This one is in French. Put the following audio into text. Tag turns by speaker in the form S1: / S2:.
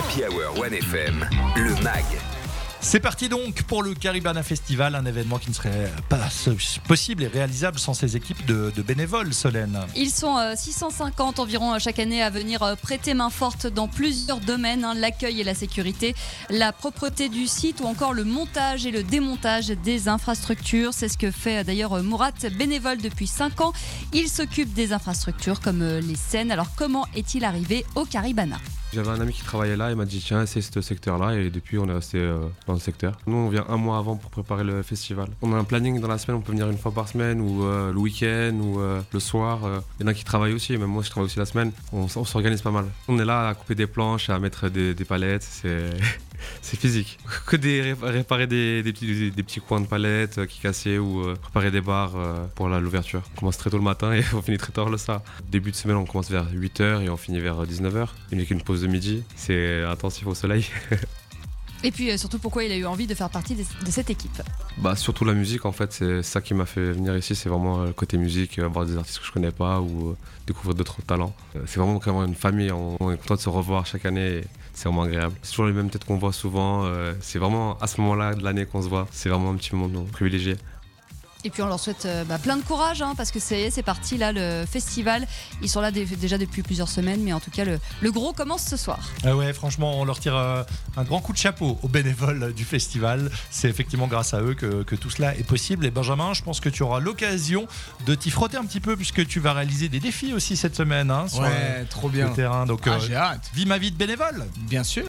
S1: Happy Hour 1FM, le MAG.
S2: C'est parti donc pour le Caribana Festival, un événement qui ne serait pas possible et réalisable sans ces équipes de bénévoles, Solène.
S3: Ils sont 650 environ chaque année à venir prêter main forte dans plusieurs domaines, l'accueil et la sécurité, la propreté du site ou encore le montage et le démontage des infrastructures. C'est ce que fait d'ailleurs Mourat, bénévole depuis 5 ans. Il s'occupe des infrastructures comme les scènes. Alors comment est-il arrivé au Caribana ?
S4: J'avais un ami qui travaillait là, il m'a dit tiens, c'est ce secteur-là, et depuis on est resté dans le secteur. Nous on vient un mois avant pour préparer le festival. On a un planning dans la semaine, on peut venir une fois par semaine ou le week-end ou le soir. Il y en a qui travaillent aussi, même moi je travaille aussi la semaine. On s'organise pas mal. On est là à couper des planches, à mettre des palettes, c'est physique. Que réparer des petits coins de palettes qui cassaient ou préparer des barres pour l'ouverture. On commence très tôt le matin et on finit très tard le soir. Début de semaine on commence vers 8h et on finit vers 19h. Il n'y a qu'une pause de midi, c'est intensif au soleil.
S3: Et puis surtout pourquoi il a eu envie de faire partie de cette équipe ?
S4: Surtout la musique en fait, c'est ça qui m'a fait venir ici, c'est vraiment le côté musique, voir des artistes que je connais pas ou découvrir d'autres talents. C'est vraiment une famille, on est content de se revoir chaque année, et c'est vraiment agréable. C'est toujours les mêmes têtes qu'on voit souvent, c'est vraiment à ce moment-là de l'année qu'on se voit, c'est vraiment un petit moment privilégié.
S3: Et puis on leur souhaite plein de courage parce que c'est parti là, le festival. Ils sont là déjà depuis plusieurs semaines, mais en tout cas le gros commence ce soir.
S2: Ouais, franchement, on leur tire un grand coup de chapeau aux bénévoles du festival. C'est effectivement grâce à eux que tout cela est possible. Et Benjamin, je pense que tu auras l'occasion de t'y frotter un petit peu puisque tu vas réaliser des défis aussi cette semaine sur
S5: trop bien.
S2: le terrain. Donc,
S5: j'ai hâte.
S2: vis ma vie de bénévole.
S5: Bien sûr.